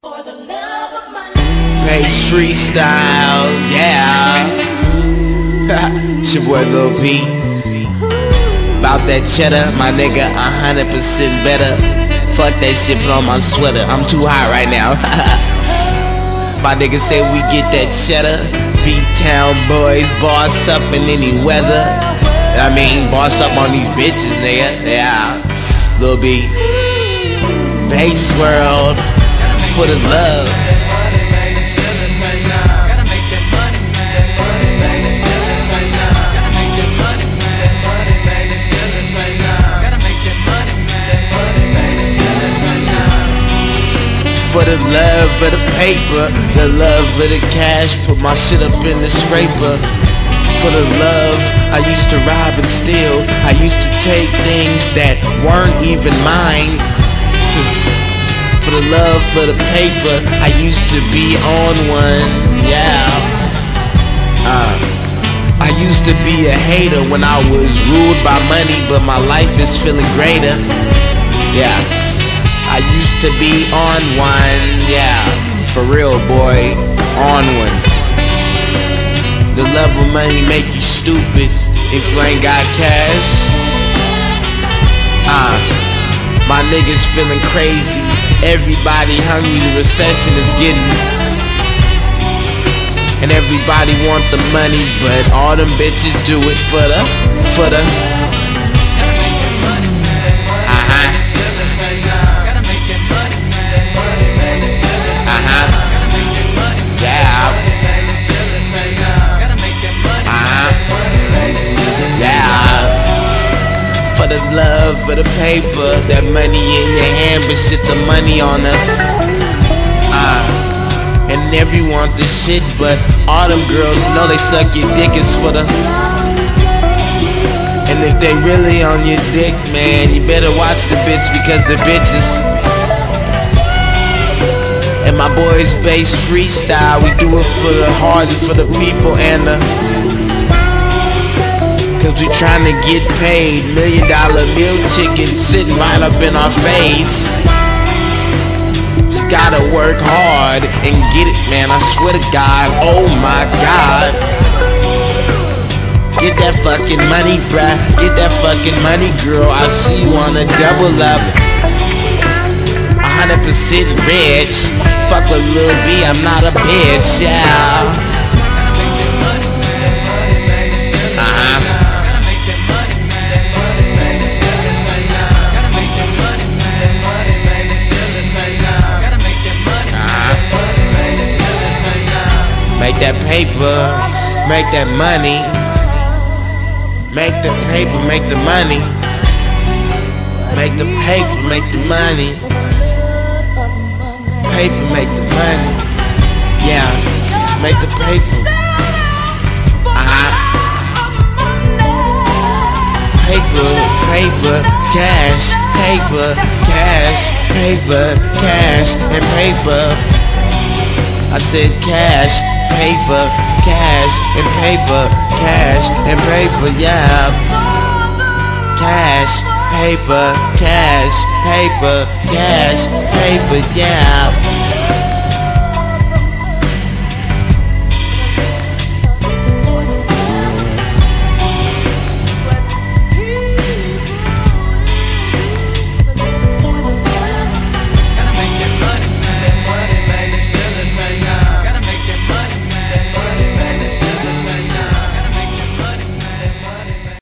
Bass freestyle, yeah. It's your boy Lil B. About that cheddar, my nigga, 100% better. Fuck that shit, put on my sweater. I'm too hot right now. My nigga say we get that cheddar. B-Town boys, boss up in any weather. I mean, boss up on these bitches, nigga. Yeah, Lil B. Bass World, for the love. For the love of the paper, the love of the cash, put my shit up in the scraper. For the love, I used to rob and steal, I used to take things that weren't even mine. For the love for the paper, I used to be on one, yeah. I used to be a hater when I was ruled by money, but my life is feeling greater, yeah. I used to be on one, yeah, for real boy, on one. The love of money make you stupid if you ain't got cash. My niggas feeling crazy, everybody hungry, the recession is getting. And everybody want the money, but all them bitches do it for the For the love of the paper, that money in your hand, but shit the money on the and everyone the shit, but all them girls know they suck your dick is for the. And if they really on your dick, man, you better watch the bitch, because the bitches. And my boys bass freestyle, we do it for the heart and for the people and the. Cause we tryna get paid, $1 million meal chicken sitting right up in our face. Just gotta work hard and get it, man, I swear to God, oh my God. Get that fucking money, bruh, get that fucking money, girl, I see you wanna double up. 100% rich, fuck a Lil B, I'm not a bitch, yeah. Make that paper, make that money. Make the paper, make the money. Make the paper, make the money. Paper, make the money. Yeah, make the paper. Paper, paper, cash, paper, cash, paper, cash, and paper. I said cash, paper, cash, and paper, cash, and paper, yeah. Cash, paper, cash, paper, cash, paper, yeah.